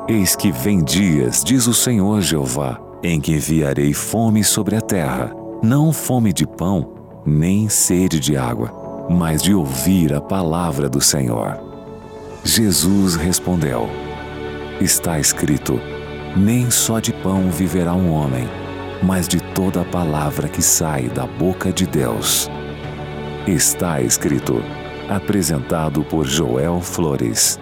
Eis que vem dias, diz o Senhor Jeová, em que enviarei fome sobre a terra, não fome de pão, nem sede de água, mas de ouvir a palavra do Senhor. Jesus respondeu: está escrito, nem só de pão viverá um homem, mas de toda a palavra que sai da boca de Deus. Está escrito, apresentado por Joel Flores.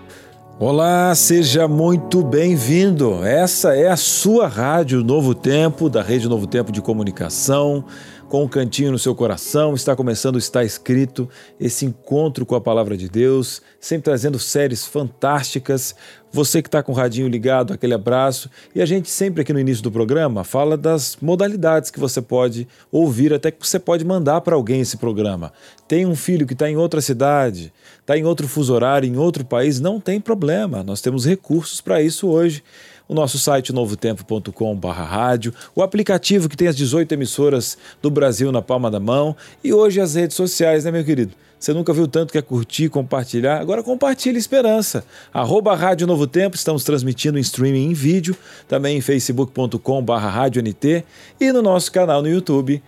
Olá, seja muito bem-vindo. Essa é a sua rádio Novo Tempo, da Rede Novo Tempo de Comunicação, com um cantinho no seu coração. Está começando o Está Escrito, esse encontro com a Palavra de Deus, sempre trazendo séries fantásticas. Você que está com o radinho ligado, aquele abraço. E a gente sempre aqui no início do programa fala das modalidades que você pode ouvir, até que você pode mandar para alguém esse programa. Tem um filho que está em outra cidade, está em outro fuso horário, em outro país, não tem problema. Nós temos recursos para isso hoje. O nosso site novotempo.com/rádio, o aplicativo que tem as 18 emissoras do Brasil na palma da mão e hoje as redes sociais, né, meu querido? Você nunca viu tanto que é curtir, compartilhar? Agora compartilhe esperança. @Rádio Novo Tempo, estamos transmitindo em streaming em vídeo, também em facebook.com/RádioNT e no nosso canal no YouTube,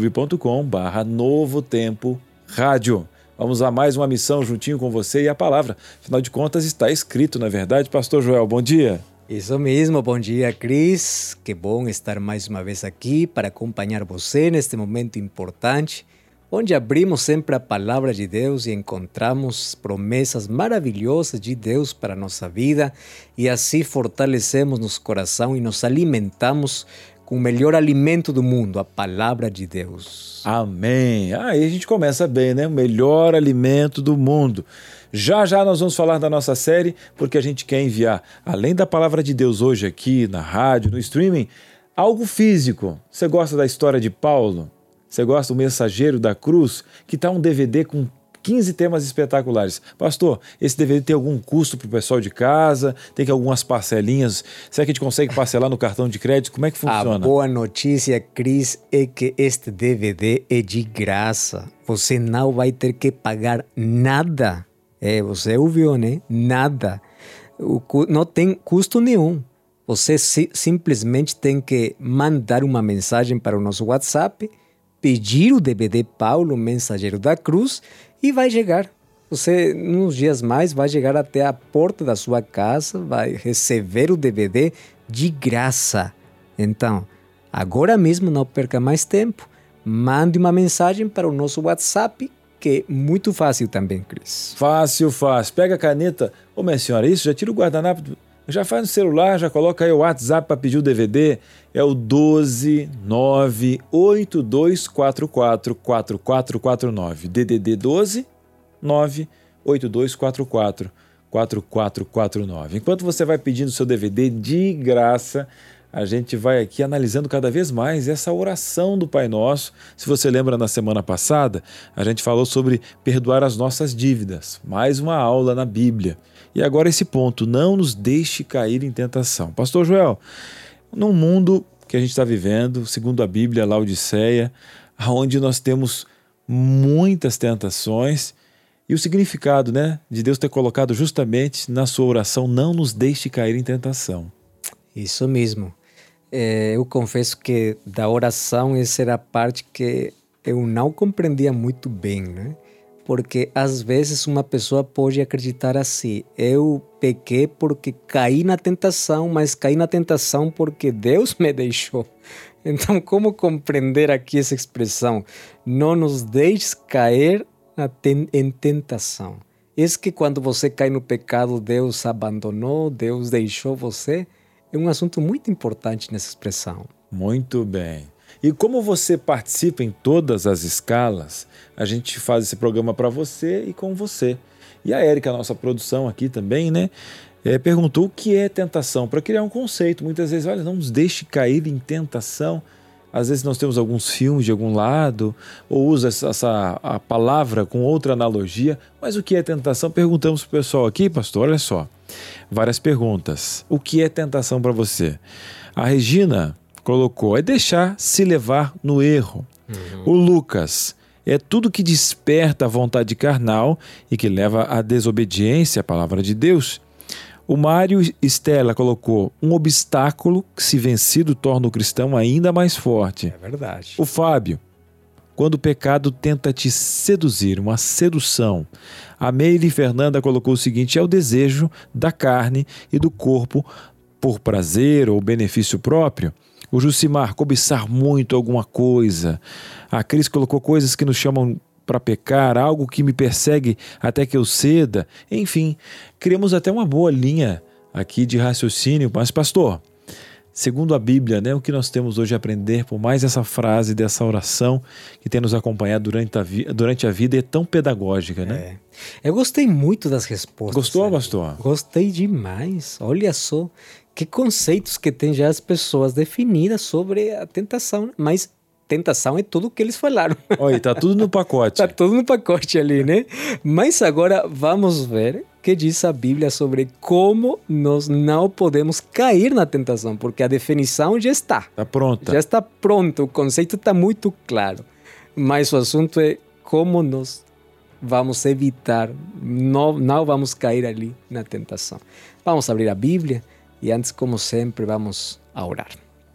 youtube.com/Novo Tempo Rádio. Vamos a mais uma missão juntinho com você e a palavra. Afinal de contas, está escrito, não é verdade? Pastor Joel, bom dia. Isso mesmo, bom dia, Cris. Que bom estar mais uma vez aqui para acompanhar você neste momento importante, onde abrimos sempre a palavra de Deus e encontramos promessas maravilhosas de Deus para a nossa vida e assim fortalecemos nosso coração e nos alimentamos com o melhor alimento do mundo, a palavra de Deus. Amém. Aí a gente começa bem, né? O melhor alimento do mundo. Já já nós vamos falar da nossa série, porque a gente quer enviar, além da palavra de Deus hoje aqui na rádio, no streaming, algo físico. Você gosta da história de Paulo? Você gosta do Mensageiro da Cruz? Que está um DVD com 15 temas espetaculares. Pastor, esse DVD tem algum custo para o pessoal de casa? Tem que algumas parcelinhas? Será que a gente consegue parcelar no cartão de crédito? Como é que funciona? A boa notícia, Cris, é que este DVD é de graça. Você não vai ter que pagar nada. Você ouviu, né? Nada. Não tem custo nenhum. Você simplesmente tem que mandar uma mensagem para o nosso WhatsApp, pedir o DVD Paulo, Mensageiro da Cruz, e vai chegar. Você, uns dias mais, vai chegar até a porta da sua casa, vai receber o DVD de graça. Então, agora mesmo não perca mais tempo. Mande uma mensagem para o nosso WhatsApp, que é muito fácil também, Cris. Fácil. Pega a caneta. Ô, minha senhora, isso, já tira o guardanapo, já faz no celular, já coloca aí o WhatsApp para pedir o DVD. É o 12982444449. DDD 12982444449. Enquanto você vai pedindo o seu DVD de graça, a gente vai aqui analisando cada vez mais essa oração do Pai Nosso. Se você lembra, na semana passada, a gente falou sobre perdoar as nossas dívidas. Mais uma aula na Bíblia. E agora esse ponto, não nos deixe cair em tentação. Pastor Joel, num mundo que a gente está vivendo, segundo a Bíblia, Laodiceia, onde nós temos muitas tentações, e o significado, né, de Deus ter colocado justamente na sua oração, não nos deixe cair em tentação. Isso mesmo. Eu confesso que da oração essa era a parte que eu não compreendia muito bem, né? Porque às vezes uma pessoa pode acreditar assim: eu pequei porque caí na tentação, mas caí na tentação porque Deus me deixou. Então, como compreender aqui essa expressão? Não nos deixes cair em tentação. É que quando você cai no pecado, Deus abandonou, Deus deixou você? É um assunto muito importante nessa expressão. Muito bem. E como você participa em todas as escalas, a gente faz esse programa para você e com você. E a Érica, nossa produção aqui também, né, perguntou o que é tentação, para criar um conceito. Muitas vezes, olha, não nos deixe cair em tentação. Às vezes nós temos alguns filmes de algum lado, ou usa a palavra com outra analogia. Mas o que é tentação? Perguntamos para o pessoal aqui, pastor, olha só. Várias perguntas. O que é tentação para você? A Regina colocou, é deixar se levar no erro. O Lucas, é tudo que desperta a vontade carnal e que leva à desobediência à palavra de Deus. O Mário Stella colocou: um obstáculo que, se vencido, torna o cristão ainda mais forte. É verdade. O Fábio: quando o pecado tenta te seduzir, uma sedução. A Meire Fernanda colocou o seguinte: é o desejo da carne e do corpo por prazer ou benefício próprio. O Jucimar: cobiçar muito alguma coisa. A Cris colocou: coisas que nos chamam para pecar, algo que me persegue até que eu ceda. Enfim, criamos até uma boa linha aqui de raciocínio. Mas, pastor, segundo a Bíblia, né, o que nós temos hoje a aprender, por mais essa frase dessa oração que tem nos acompanhado durante a vida, é tão pedagógica, né? Eu gostei muito das respostas. Gostou, pastor? Gostei demais. Olha só que conceitos que tem já as pessoas definidas sobre a tentação. Mas tentação é tudo o que eles falaram. Olha, tá tudo no pacote. Tá tudo no pacote ali, né? Mas agora vamos ver o que diz a Bíblia sobre como nós não podemos cair na tentação, porque a definição já está. Está pronta. Já está pronto, o conceito está muito claro. Mas o assunto é como nós vamos evitar, não vamos cair ali na tentação. Vamos abrir a Bíblia e antes, como sempre, vamos a orar.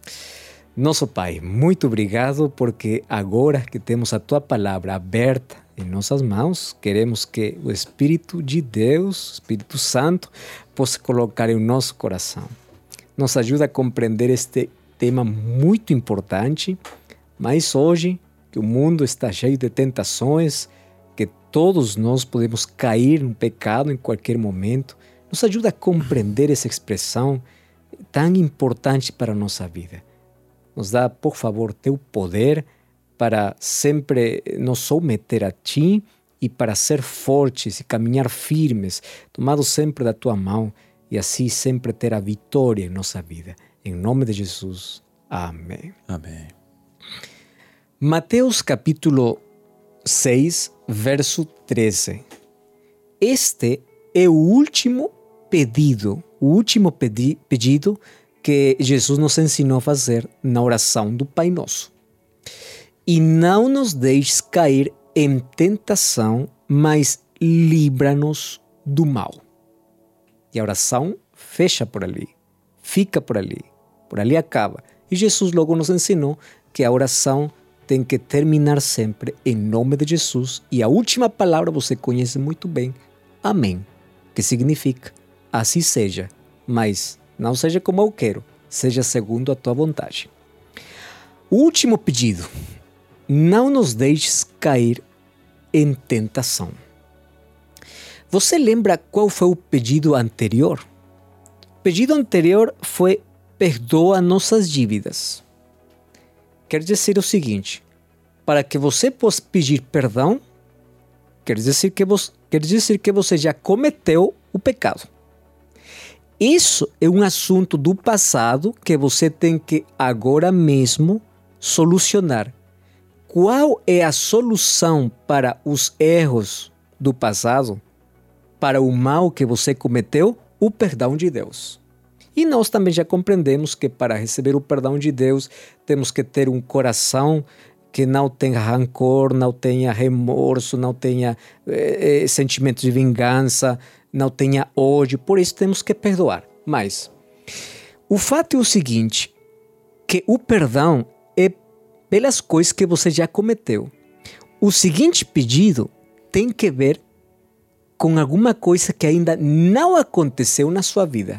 Nosso Pai, muito obrigado porque agora que temos a Tua Palavra aberta em nossas mãos, queremos que o Espírito de Deus, Espírito Santo, possa colocar em nosso coração. Nos ajuda a compreender este tema muito importante, mas hoje que o mundo está cheio de tentações, que todos nós podemos cair no pecado em qualquer momento, nos ajuda a compreender essa expressão tão importante para a nossa vida. Nos dá, por favor, Teu poder para sempre nos submeter a Ti e para ser fortes e caminhar firmes, tomados sempre da Tua mão e assim sempre ter a vitória em nossa vida. Em nome de Jesus. Amém. Amém. Mateus capítulo 6, verso 13. Este é o último pedido que Jesus nos ensinou a fazer na oração do Pai Nosso. E não nos deixes cair em tentação, mas livra-nos do mal. E a oração fecha por ali, fica por ali acaba. E Jesus logo nos ensinou que a oração tem que terminar sempre em nome de Jesus. E a última palavra você conhece muito bem, amém, que significa assim seja, mas não seja como eu quero, seja segundo a tua vontade. O último pedido: não nos deixes cair em tentação. Você lembra qual foi o pedido anterior? O pedido anterior foi: perdoa nossas dívidas. Quer dizer o seguinte: para que você possa pedir perdão, quer dizer que você já cometeu o pecado. Isso é um assunto do passado que você tem que agora mesmo solucionar. Qual é a solução para os erros do passado? Para o mal que você cometeu? O perdão de Deus. E nós também já compreendemos que para receber o perdão de Deus temos que ter um coração que não tenha rancor, não tenha remorso, não tenha sentimento de vingança, não tenha ódio, por isso temos que perdoar. Mas o fato é o seguinte, que o perdão é pelas coisas que você já cometeu. O seguinte pedido tem que ver com alguma coisa que ainda não aconteceu na sua vida.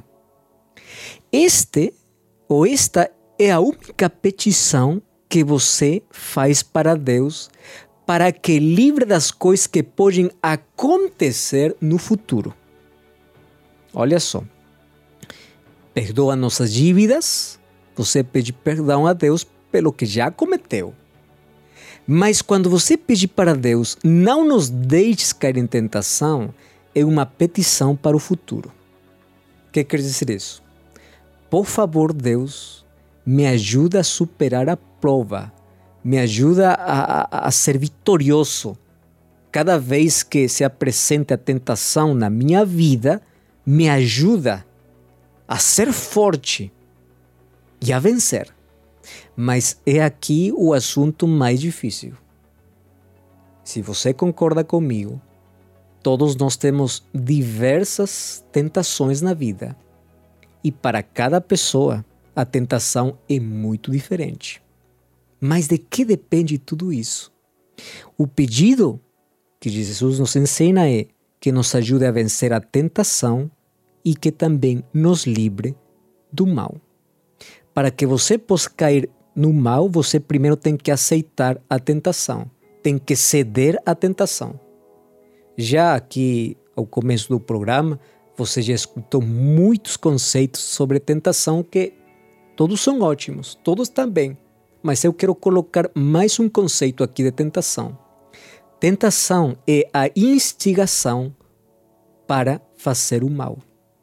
Esta é a única petição que você faz para Deus para que livre das coisas que podem acontecer no futuro. Olha só, perdoa nossas dívidas, você pede perdão a Deus pelo que já cometeu. Mas quando você pede para Deus, não nos deixes cair em tentação, é uma petição para o futuro. O que quer dizer isso? Por favor, Deus, me ajuda a superar a prova, me ajuda a ser vitorioso. Cada vez que se apresenta a tentação na minha vida, me ajuda a ser forte e a vencer. Mas é aqui o assunto mais difícil. Se você concorda comigo, Todos nós temos diversas tentações na vida. E para cada pessoa, a tentação é muito diferente. Mas de que depende tudo isso? O pedido que Jesus nos ensina é que nos ajude a vencer a tentação e que também nos livre do mal. Para que você possa cair no mal, você primeiro tem que aceitar a tentação, tem que ceder à tentação. Já aqui, ao começo do programa, você já escutou muitos conceitos sobre tentação que todos são ótimos, todos também. Mas eu quero colocar mais um conceito aqui de tentação. Tentação é a instigação para fazer o mal.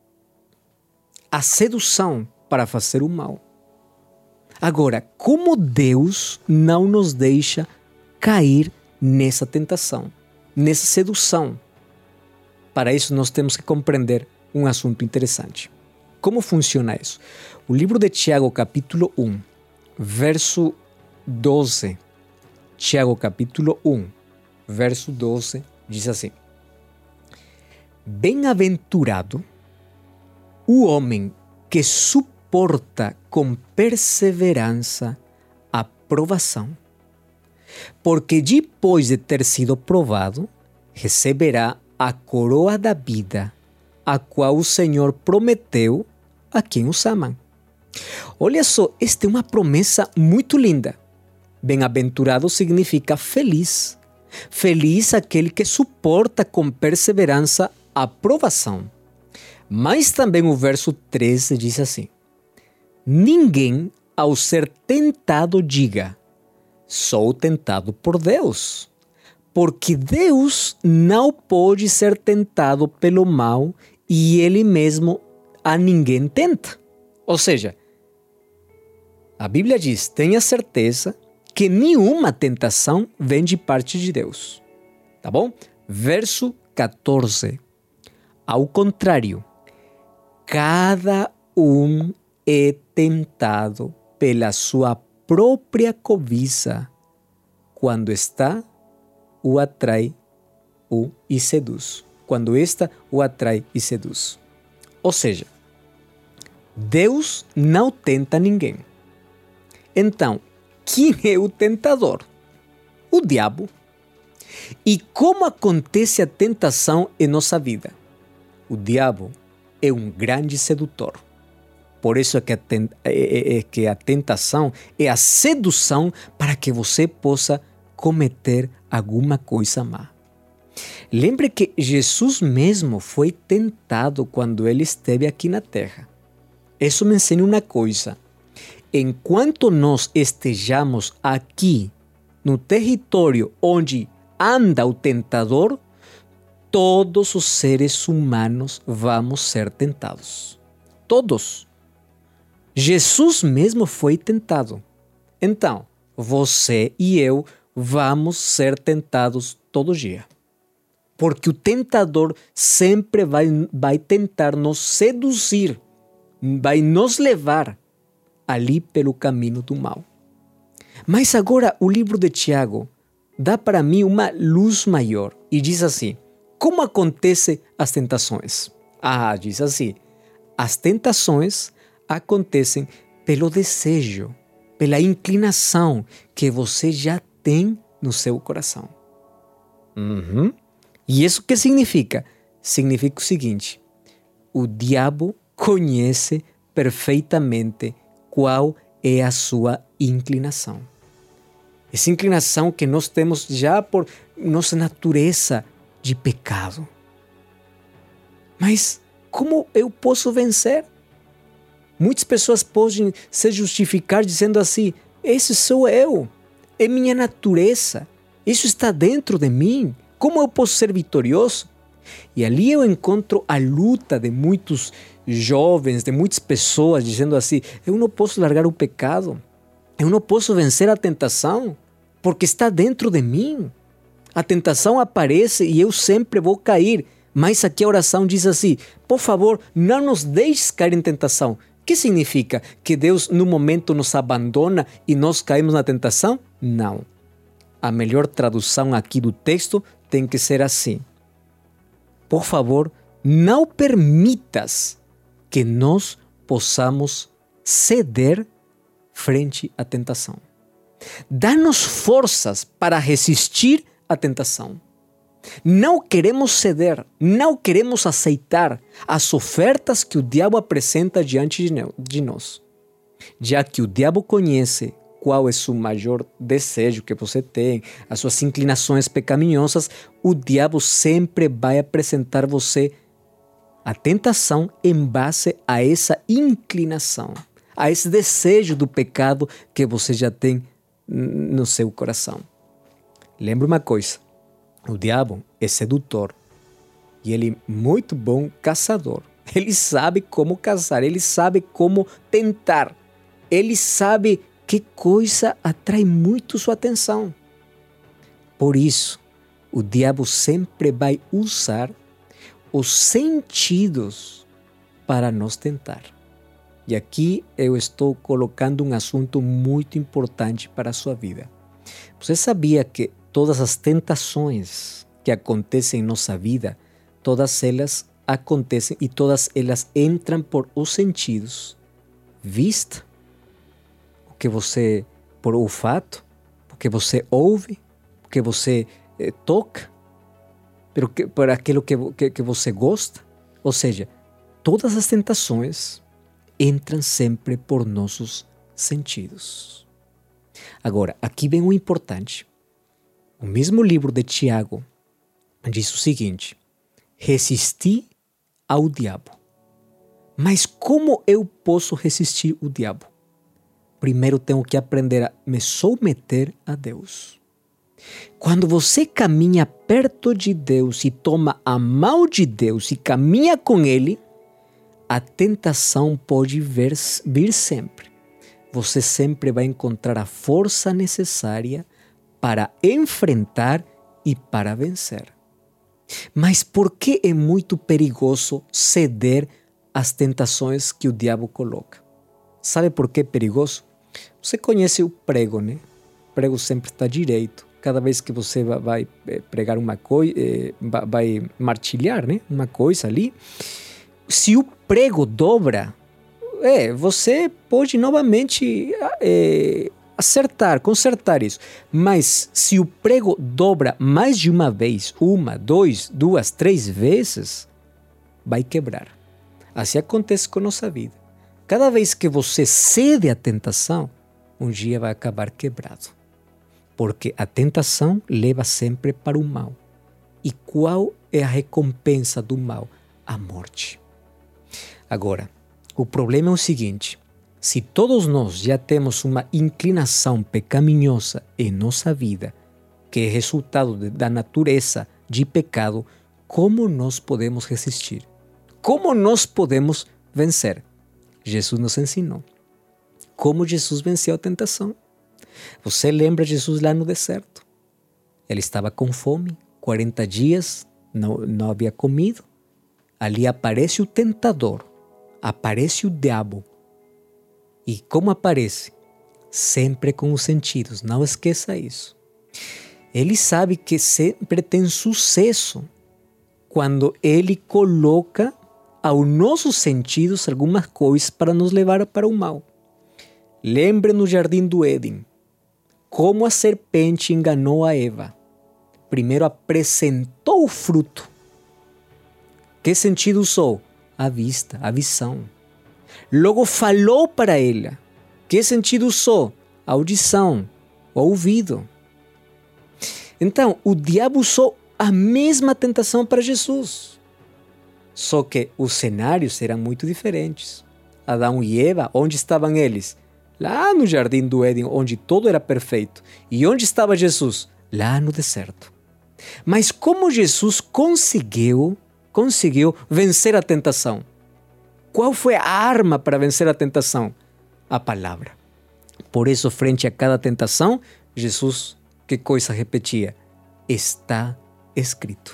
A sedução para fazer o mal. Agora, como Deus não nos deixa cair nessa tentação, nessa sedução? Para isso, nós temos que compreender um assunto interessante. Como funciona isso? O livro de Tiago, capítulo 1, verso 12. Tiago, capítulo 1, verso 12, diz assim: Bem-aventurado o homem que suporta com perseverança a provação, porque depois de ter sido provado, receberá a coroa da vida, a qual o Senhor prometeu a quem os ama. Olha só, esta é uma promessa muito linda. Bem-aventurado significa feliz. Feliz aquele que suporta com perseverança a provação. Mas também o verso 13 diz assim: Ninguém, ao ser tentado, diga, sou tentado por Deus. Porque Deus não pode ser tentado pelo mal e Ele mesmo a ninguém tenta. Ou seja, a Bíblia diz, tenha certeza que nenhuma tentação vem de parte de Deus. Tá bom? Verso 14. Ao contrário, cada um é tentado pela sua própria cobiça quando está o atrai e seduz. Quando esta o atrai e seduz. Ou seja, Deus não tenta ninguém. Então, quem é o tentador? O diabo. E como acontece a tentação em nossa vida? O diabo é um grande sedutor. Por isso é que a tentação é a sedução para que você possa cometer alguma coisa má. Lembre que Jesus mesmo foi tentado quando ele esteve aqui na terra. Isso me ensina uma coisa. Enquanto nós estejamos aqui, no território onde anda o tentador, todos os seres humanos vamos ser tentados. Todos. Jesus mesmo foi tentado. Então, você e eu vamos ser tentados todo dia. Porque o tentador sempre vai tentar nos seduzir, vai nos levar ali pelo caminho do mal. Mas agora o livro de Tiago dá para mim uma luz maior e diz assim, como acontecem as tentações? Diz assim, as tentações acontecem pelo desejo, pela inclinação que você já tem no seu coração. E isso que significa? Significa o seguinte, o diabo conhece perfeitamente qual é a sua inclinação. Essa inclinação que nós temos já por nossa natureza de pecado. Mas como eu posso vencer? Muitas pessoas podem se justificar dizendo assim, esse sou eu, é minha natureza, isso está dentro de mim, como eu posso ser vitorioso? E ali eu encontro a luta de muitos jovens, de muitas pessoas dizendo assim, eu não posso largar o pecado, eu não posso vencer a tentação, porque está dentro de mim. A tentação aparece e eu sempre vou cair, mas aqui a oração diz assim, por favor, não nos deixes cair em tentação. O que significa? Que Deus no momento nos abandona e nós caímos na tentação? Não. A melhor tradução aqui do texto tem que ser assim. por favor, não permitas que nós possamos ceder frente à tentação. Dá-nos forças para resistir à tentação. Não queremos ceder, não queremos aceitar as ofertas que o diabo apresenta diante de nós. Já que o diabo conhece qual é o maior desejo que você tem, as suas inclinações pecaminosas, o diabo sempre vai apresentar você a tentação em base a essa inclinação, a esse desejo do pecado que você já tem no seu coração. Lembra uma coisa, o diabo é sedutor e ele é muito bom caçador. Ele sabe como caçar, ele sabe como tentar, ele sabe que coisa atrai muito sua atenção. Por isso, o diabo sempre vai usar os sentidos para nos tentar. E aqui eu estou colocando um assunto muito importante para a sua vida. Você sabia que todas as tentações que acontecem em nossa vida, todas elas acontecem e todas elas entram por os sentidos? Vista, o que você, por olfato, o que você ouve, o que você toca, por aquilo que você gosta. Ou seja, todas as tentações entram sempre por nossos sentidos. Agora, aqui vem o importante. O mesmo livro de Tiago diz o seguinte: resisti ao diabo. Mas como eu posso resistir ao diabo? Primeiro tenho que aprender a me submeter a Deus. Quando você caminha perto de Deus e toma a mão de Deus e caminha com Ele, a tentação pode vir sempre. Você sempre vai encontrar a força necessária para enfrentar e para vencer. Mas por que é muito perigoso ceder às tentações que o diabo coloca? Sabe por que é perigoso? Você conhece o prego, né? O prego sempre está direito. Cada vez que você vai pregar uma coisa, vai martilhar, né? Uma coisa ali, se o prego dobra, você pode novamente consertar isso. Mas se o prego dobra mais de uma vez, duas, três vezes, vai quebrar. Assim acontece com a nossa vida. Cada vez que você cede à tentação, um dia vai acabar quebrado. Porque a tentação leva sempre para o mal. E qual é a recompensa do mal? A morte. Agora, o problema é o seguinte: se todos nós já temos uma inclinação pecaminosa em nossa vida, que é resultado da natureza de pecado, como nós podemos resistir? Como nós podemos vencer? Jesus nos ensinou. Como Jesus venceu a tentação? Você lembra Jesus lá no deserto? Ele estava com fome, 40 dias, não havia comido. Ali aparece o tentador, aparece o diabo. E como aparece? Sempre com os sentidos, não esqueça isso. Ele sabe que sempre tem sucesso quando ele coloca aos nossos sentidos algumas coisas para nos levar para o mal. Lembre no jardim do Éden, como a serpente enganou a Eva. Primeiro apresentou o fruto. Que sentido usou? A vista, a visão. Logo falou para ela. Que sentido usou? A audição, o ouvido. Então, o diabo usou a mesma tentação para Jesus. Só que os cenários eram muito diferentes. Adão e Eva, onde estavam eles? Lá no jardim do Éden, onde tudo era perfeito. E onde estava Jesus? Lá no deserto. Mas como Jesus conseguiu vencer a tentação? Qual foi a arma para vencer a tentação? A palavra. Por isso, frente a cada tentação, Jesus, que coisa repetia? Está escrito.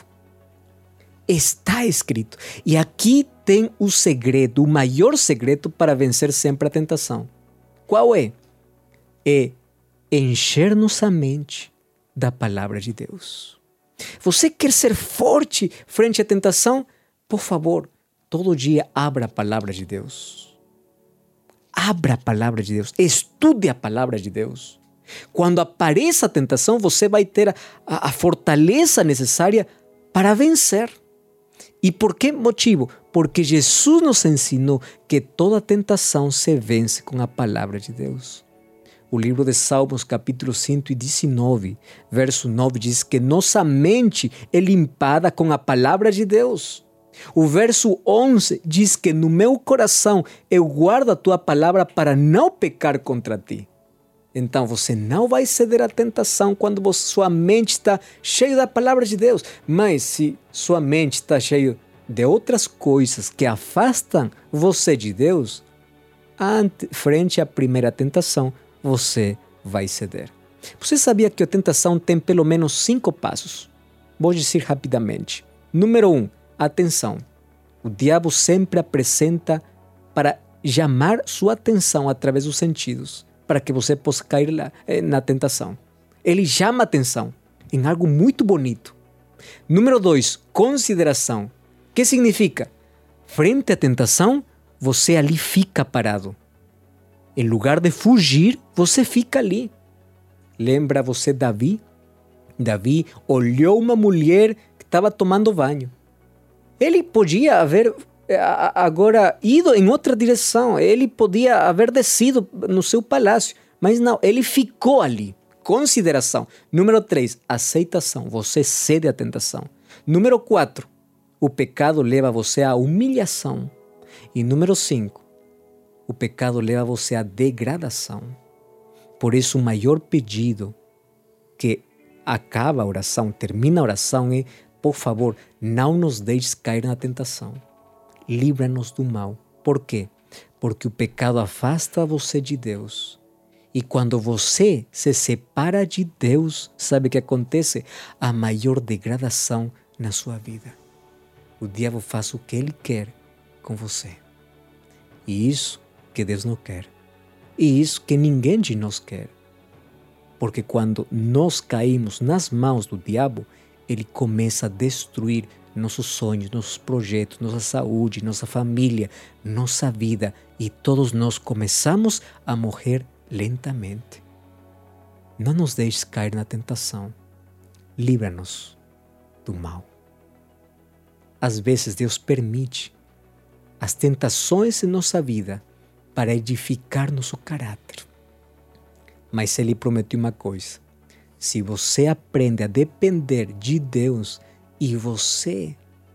Está escrito. E aqui tem o segredo, o maior segredo para vencer sempre a tentação. Qual é? É encher nossa mente da palavra de Deus. Você quer ser forte frente à tentação? Por favor, todo dia abra a palavra de Deus. Abra a palavra de Deus. Estude a palavra de Deus. Quando apareça a tentação, você vai ter a fortaleza necessária para vencer. E por que motivo? Porque Jesus nos ensinou que toda tentação se vence com a palavra de Deus. O livro de Salmos, capítulo 119, verso 9, diz que nossa mente é limpada com a palavra de Deus. O verso 11 diz que no meu coração eu guardo a tua palavra para não pecar contra ti. Então você não vai ceder à tentação quando sua mente está cheia da palavra de Deus. Mas se sua mente está cheia de outras coisas que afastam você de Deus, frente à primeira tentação, você vai ceder. Você sabia que a tentação tem pelo menos 5 passos? Vou dizer rapidamente. Número 1, atenção. O diabo sempre apresenta para chamar sua atenção através dos sentidos, para que você possa cair na tentação. Ele chama a atenção em algo muito bonito. Número 2, consideração. O que significa? Frente à tentação, você ali fica parado. Em lugar de fugir, você fica ali. Lembra você Davi? Davi olhou uma mulher que estava tomando banho. Ele podia haver agora ido em outra direção. Ele podia haver descido no seu palácio. Mas não, ele ficou ali. Consideração. Número 3, aceitação. Você cede à tentação. Número 4, o pecado leva você à humilhação. E número 5, o pecado leva você à degradação. Por isso, o maior pedido que acaba a oração, termina a oração é: por favor, não nos deixes cair na tentação. Livra-nos do mal. Por quê? Porque o pecado afasta você de Deus. E quando você se separa de Deus, sabe o que acontece? A maior degradação na sua vida. O diabo faz o que ele quer com você. E isso que Deus não quer. E isso que ninguém de nós quer. Porque quando nós caímos nas mãos do diabo, ele começa a destruir nossos sonhos, nossos projetos, nossa saúde, nossa família, nossa vida. E todos nós começamos a morrer lentamente. Não nos deixes cair na tentação. Livra-nos do mal. Às vezes Deus permite as tentações em nossa vida para edificar nosso caráter. Mas Ele prometeu uma coisa: se você aprende a depender de Deus e você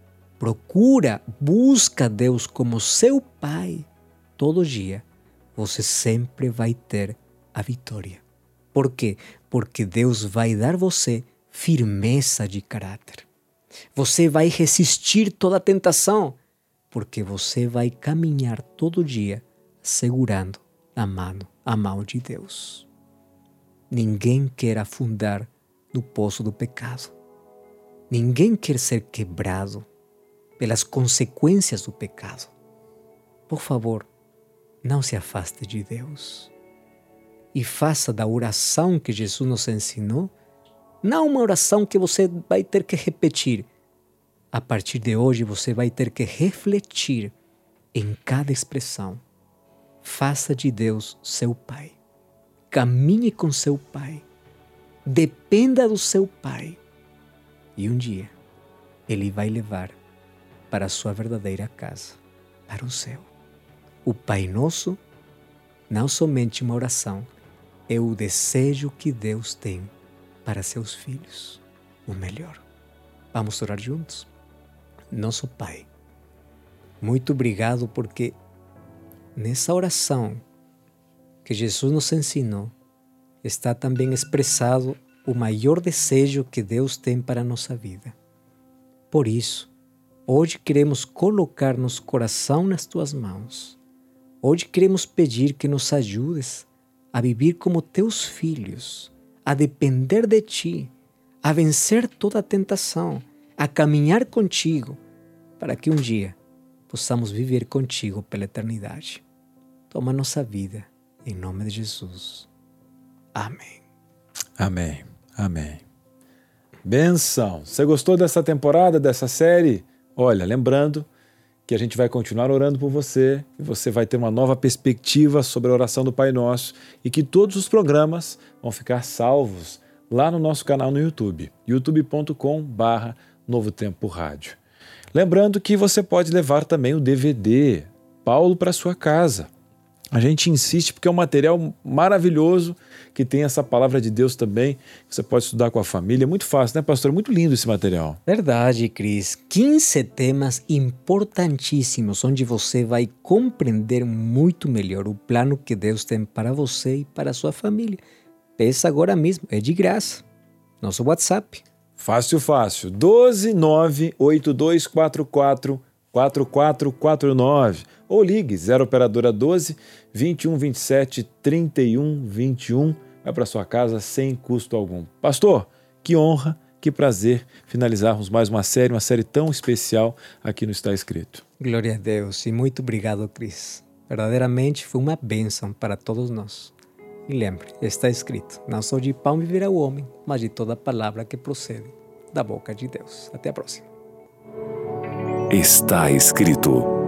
busca Deus como seu Pai todo dia, você sempre vai ter a vitória. Por quê? Porque Deus vai dar você firmeza de caráter. Você vai resistir toda a tentação, porque você vai caminhar todo dia segurando a mão de Deus. Ninguém quer afundar no poço do pecado. Ninguém quer ser quebrado pelas consequências do pecado. Por favor, não se afaste de Deus. E faça da oração que Jesus nos ensinou, não uma oração que você vai ter que repetir. A partir de hoje, você vai ter que refletir em cada expressão. Faça de Deus seu Pai. Caminhe com seu Pai. Dependa do seu Pai. E um dia, Ele vai levar para a sua verdadeira casa, para o céu. O Pai Nosso, não somente uma oração, é o desejo que Deus tem para seus filhos, o melhor. Vamos orar juntos? Nosso Pai, muito obrigado porque nessa oração que Jesus nos ensinou está também expressado o maior desejo que Deus tem para a nossa vida. Por isso, hoje queremos colocar nosso coração nas tuas mãos. Hoje queremos pedir que nos ajudes a viver como teus filhos, a depender de ti, a vencer toda a tentação, a caminhar contigo, para que um dia possamos viver contigo pela eternidade. Toma nossa vida, em nome de Jesus. Amém. Amém. Amém. Benção! Você gostou dessa temporada, dessa série? Olha, lembrando que a gente vai continuar orando por você e você vai ter uma nova perspectiva sobre a oração do Pai Nosso e que todos os programas vão ficar salvos lá no nosso canal no YouTube, youtube.com/Novo Tempo Rádio. Lembrando que você pode levar também o DVD Paulo para sua casa. A gente insiste porque é um material maravilhoso que tem essa palavra de Deus também. Você pode estudar com a família. É muito fácil, né, pastor? É muito lindo esse material. Verdade, Cris. 15 temas importantíssimos onde você vai compreender muito melhor o plano que Deus tem para você e para a sua família. Peça agora mesmo, é de graça. Nosso WhatsApp. Fácil. 12-98244-4449 ou ligue 0 operadora 12 21 27 31 21. Vai para sua casa sem custo algum. Pastor, que honra, que prazer finalizarmos mais uma série tão especial aqui no Está Escrito. Glória a Deus e muito obrigado, Cris. Verdadeiramente foi uma bênção para todos nós. E lembre, está escrito, não só de pão viverá o homem, mas de toda palavra que procede da boca de Deus. Até a próxima. Está escrito.